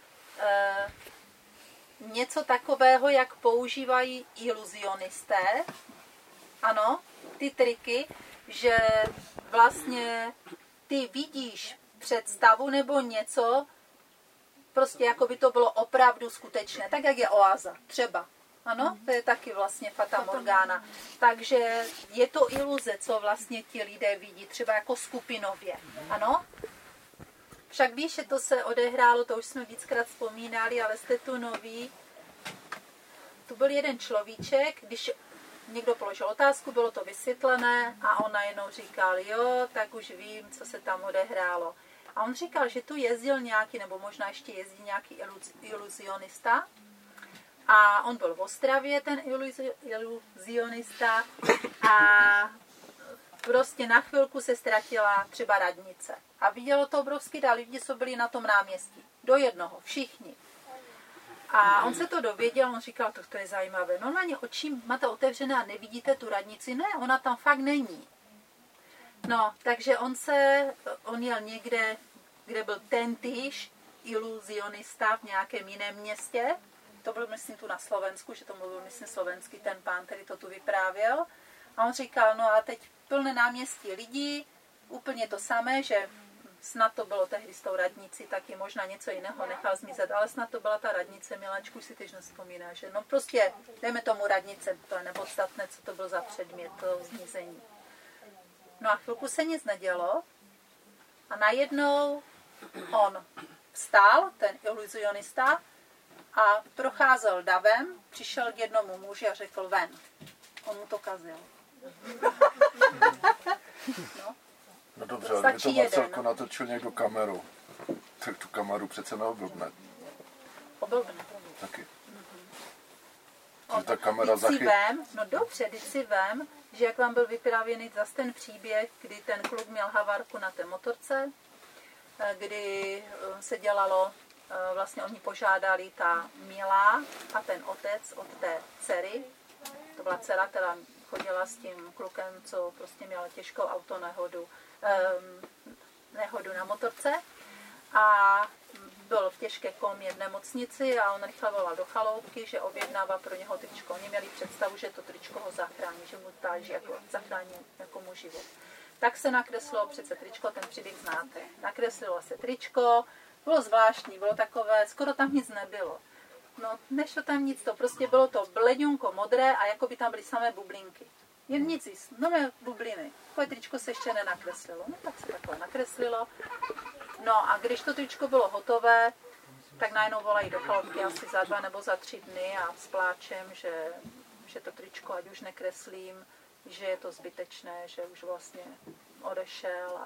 něco takového, jak používají iluzionisté. Ano, ty triky, že vlastně ty vidíš představu nebo něco, prostě jako by to bylo opravdu skutečné, tak jak je oáza, třeba. Ano, to je taky vlastně fata morgana. Takže je to iluze, co vlastně ti lidé vidí, třeba jako skupinově. Ano? Však víš, že to se odehrálo, to už jsme víckrát vzpomínali, ale jste tu noví. Tu byl jeden človíček, když někdo položil otázku, bylo to vysvětlené a on najednou říkal, jo, tak už vím, co se tam odehrálo. A on říkal, že tu jezdil nějaký, nebo možná ještě jezdí nějaký iluzionista. A on byl v Ostravě, ten iluzionista. A prostě na chvilku se ztratila třeba radnice. A vidělo to obrovský dál lidí, co byli na tom náměstí. Do jednoho, všichni. A on se to dověděl, on říkal, to je zajímavé. Normálně oči máte otevřené a nevidíte tu radnici. Ne, ona tam fakt není. No, takže on jel někde, kde byl tentýž iluzionista v nějakém jiném městě. To byl, myslím, tu na Slovensku, že to mluvil, myslím, slovenský ten pán, který to tu vyprávěl. A on říkal, no a teď plné náměstí lidí, úplně to samé, že snad to bylo tehdy s tou radnicí, taky možná něco jiného nechal zmizet, ale snad to byla ta radnice, miláčku, si teď nevzpomíná, že no prostě, dejme tomu radnice, to je nepodstatné, co to byl za předmět, to zmizení. No a chvilku se nic nedělo a najednou on vstál, ten iluzionista, a procházel davem, přišel k jednomu muži a řekl ven. On mu to kazil. No dobře, ale kdyby to Marcelko natočil někdo kameru, tak tu kameru přece neoblbne. Oblbne. Taky. Že ta kamera No dobře, teď si vem, že jak vám byl vyprávěný zase ten příběh, kdy ten kluk měl havarku na té motorce, kdy se dělalo, vlastně oni požádali ta milá a ten otec od té dcery, to byla dcera, která chodila s tím klukem, co prostě měla těžkou autonehodu, nehodu na motorce a byl v těžké komě v nemocnici a on rychle volal do chaloupky, že objednává pro něho tričko. Oni měli představu, že to tričko ho zachrání, že mu táží jako zachrání jako mu život. Tak se nakreslilo přece tričko, ten příběh znáte. Nakreslilo se tričko, bylo zvláštní, bylo takové, skoro tam nic nebylo. No, nešlo tam nic, to prostě bylo to bledňunko modré a jako by tam byly samé bublinky. Jen nic, nové bubliny. Takové tričko se ještě nenakreslilo. No tak se takové nakreslilo. No a když to tričko bylo hotové, tak najednou volají do chaloupky asi za 2 nebo za 3 dny a s pláčem, že to tričko, ať už nekreslím, že je to zbytečné, že už vlastně odešel.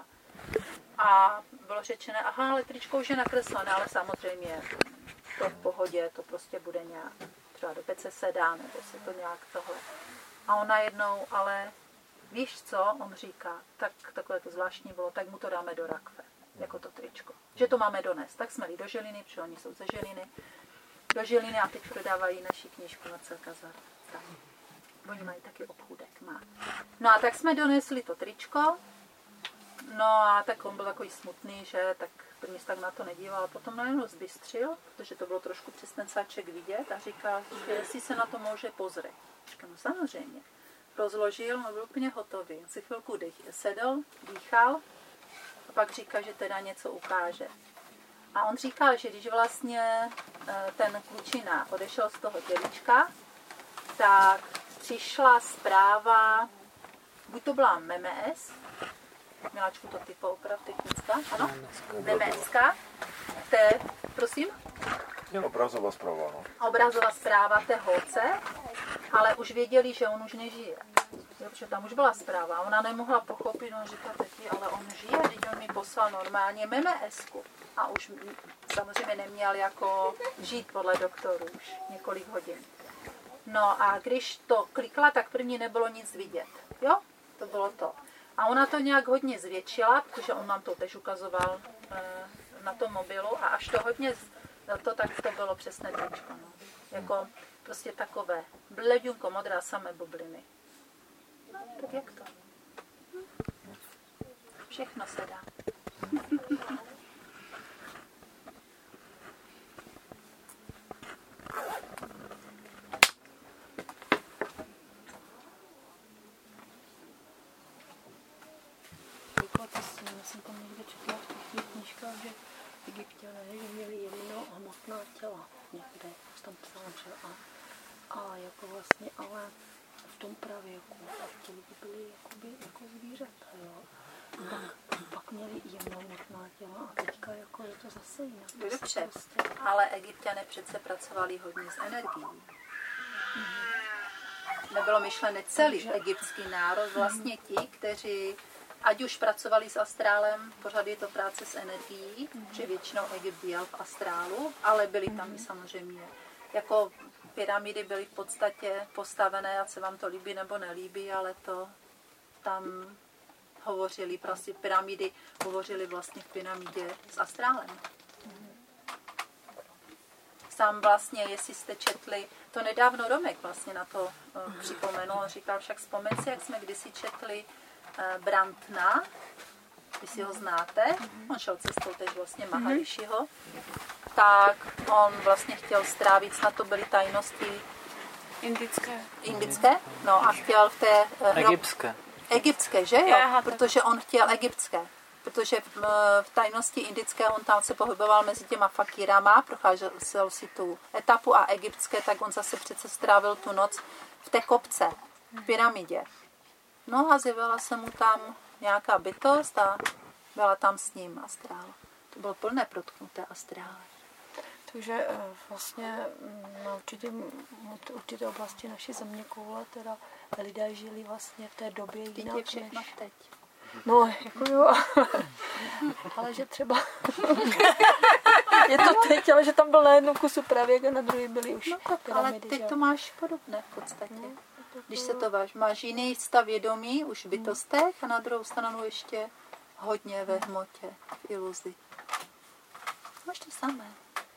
A bylo řečené, aha, ale tričko už je nakreslené, ale samozřejmě to v pohodě, to prostě bude nějak, třeba do pece se dá, nebo se to nějak tohle. A on najednou, ale víš co, on říká, tak takové to zvláštní bylo, tak mu to dáme do rakve, jako to tričko. Že to máme donést. Tak jsme jeli do Žiliny, protože oni jsou ze Žiliny, do Žiliny a teď prodávají naši knížku Marcelka Zar. Oni mají taky obchůdek, má. No a tak jsme donesli to tričko, no a tak on byl takový smutný, že tak první se tak na to nedíval, a potom najednou zbystřil, protože to bylo trošku přes ten sáček vidět a říkal, že jestli se na to může pozřet. Říkal, no samozřejmě. Rozložil, no byl úplně hotový. On si chvilku sedl, dýchal a pak říkal, že teda něco ukáže. A on říkal, že když vlastně ten klučina odešel z toho tělička, tak přišla zpráva, buď to byla MMS, Miláčku, to typo oprav technická, ano? MMSka, prosím? Obrazová zpráva, no. Obrazová zpráva té holce, ale už věděli, že on už nežije. Protože tam už byla zpráva. Ona nemohla pochopit, no říká, teti, ale on žije, teď on mi poslal normálně MMSku. A už samozřejmě neměl jako žít podle doktorů už několik hodin. No a když to klikla, tak první nebylo nic vidět. Jo? To bylo to. A ona to nějak hodně zvětšila, protože on nám to tež ukazoval na tom mobilu a až to hodně tak to bylo přesné tričko. No. Jako prostě takové bledňunko modrá, samé bubliny. No, tak jak to? Všechno se dá. Já jsem tam někde četla v těch knížkách, že Egypťané, že měli jemno hmotná těla někde, tam psal, že a jako vlastně, ale v tom pravěku, tak ti lidi byli jako zvířata, jo. Pak měli jemno hmotná těla a teďka jako je to zase jinak. Dobře, ale Egypťané přece pracovali hodně s energií. Nebylo myšlené celý egyptský národ, vlastně ti, kteří ať už pracovali s astrálem, pořád je to práce s energií, že většinou Egypt byl v astrálu, ale byly tam i samozřejmě, jako pyramidy byly v podstatě postavené, ať se vám to líbí nebo nelíbí, ale to tam hovořili, prostě pyramidy hovořili vlastně v pyramidě s astrálem. Sám vlastně, jestli jste četli, to nedávno Romek vlastně na to připomenul, on říkal, však vzpomeň si, jak jsme kdysi četli Brantna, vy si ho znáte, on šel cestou tež vlastně Maharišiho, tak on vlastně chtěl strávit, snad to byly tajnosti indické? No a chtěl v té... Egyptské, že jo? Protože on chtěl egyptské. Protože v tajnosti indické on tam se pohyboval mezi těma fakírama, procházel si tu etapu a egyptské, tak on zase přece strávil tu noc v té kopce, v pyramidě. No a zjevila se mu tam nějaká bytost a byla tam s ním astrál. To bylo plné protknuté astrály. Takže vlastně na určité oblasti naší země koule teda lidé žili vlastně v té době jinak. Je všechno teď. No, jako jo. Ale že třeba je to teď, ale že tam byl na jednom kusu pravěk a na druhý byli už pyramidy. Ale teď to máš podobné v podstatě. No, když se to máš jiný stav vědomí už v bytostech a na druhou stranu ještě hodně ve hmotě, v iluzi. Máš to samé.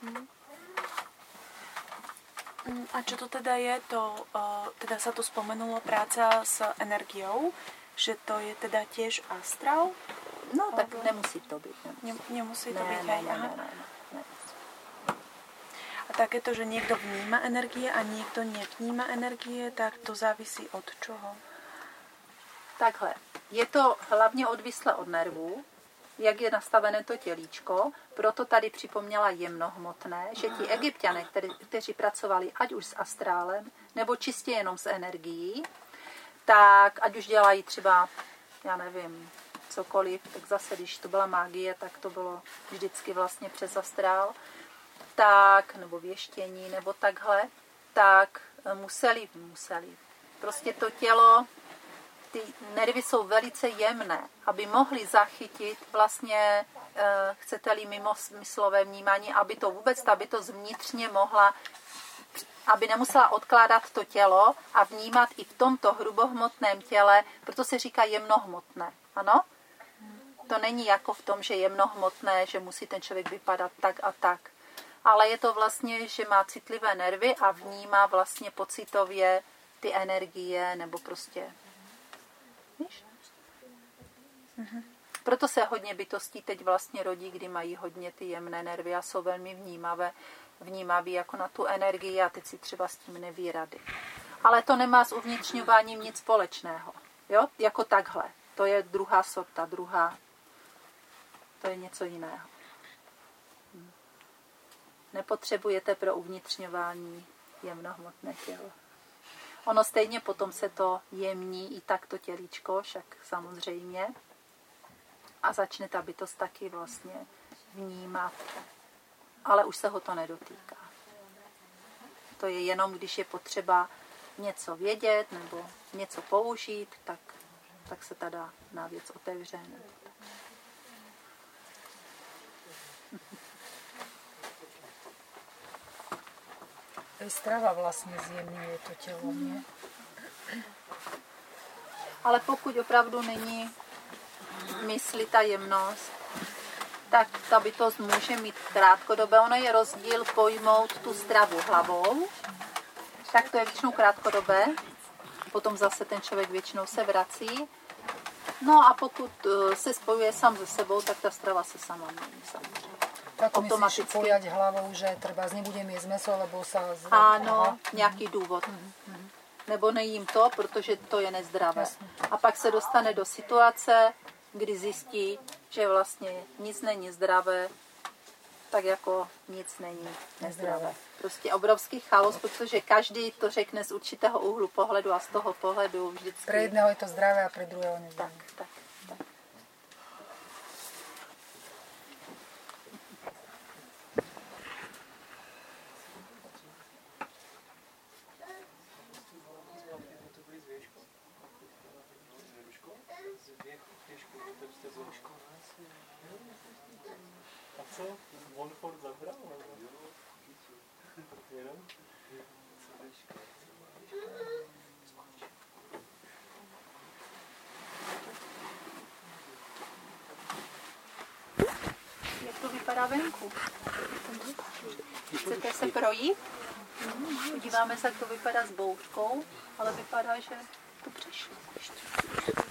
A čo to teda je? Teda sa tu spomenulo práca s energiou, že to je teda tiež astrál? No, tak nemusí to být. Nemusí to být, hej. Ne. A takéto, že niekto vníma energie a niekto nevníma energie, tak to závisí od čoho? Takhle. Je to hlavně odvislé od nervů, jak je nastavené to tělíčko, proto tady připomněla jemnohmotné, že ti Egypťané, kteří pracovali ať už s astrálem, nebo čistě jenom s energií, tak ať už dělají třeba, já nevím, cokoliv, tak zase, když to byla magie, tak to bylo vždycky vlastně přes astrál, tak, nebo věštění, nebo takhle, tak museli. Prostě to tělo, ty nervy jsou velice jemné, aby mohli zachytit vlastně, chcete-li mimo smyslové vnímání, aby to vůbec ta bytost vnitřně mohla, aby nemusela odkládat to tělo a vnímat i v tomto hrubohmotném těle, proto se říká jemnohmotné, ano? To není jako v tom, že jemnohmotné, že musí ten člověk vypadat tak a tak. Ale je to vlastně, že má citlivé nervy a vnímá vlastně pocitově ty energie, nebo prostě... Víš? Proto se hodně bytostí teď vlastně rodí, kdy mají hodně ty jemné nervy a jsou velmi vnímaví jako na tu energii a teď si třeba s tím neví rady. Ale to nemá s uvnitřňováním nic společného. Jo? Jako takhle. To je druhá sorta, to je něco jiného. Nepotřebujete pro uvnitřňování jemnohmotné tělo. Ono stejně potom se to jemní i tak to tělíčko, však samozřejmě. A začne ta bytost taky vlastně vnímat. Ale už se ho to nedotýká. To je jenom, když je potřeba něco vědět nebo něco použít, tak se ta daná věc otevře. Strava vlastně zjemňuje to tělo, ne? Ale pokud opravdu není mysli ta jemnost, tak ta bytost může mít krátkodobé. Ono je rozdíl pojmout tu stravu hlavou, tak to je většinou krátkodobé, potom zase ten člověk většinou se vrací. No a pokud se spojuje sám se sebou, tak ta strava se sama mění samozřejmě. Tak myslíš pojať hlavou, že třeba nebudem jíst meso, lebo sa... Ano, nějaký důvod. Nebo nejím to, protože to je nezdravé. A pak se dostane do situace, kdy zjistí, že vlastně nic není zdravé tak jako nic není nezdravé. Prostě obrovský chaos, protože každý to řekne z určitého úhlu pohledu a z toho pohledu vždycky. Pre jedného je to zdravé a pre druhého nezdravé. Tak. A co? On furt zabral? Jenom? Jak to vypadá venku? Chcete se projít? Podíváme se, jak to vypadá s bouřkou, ale vypadá, že to přešlo ještě.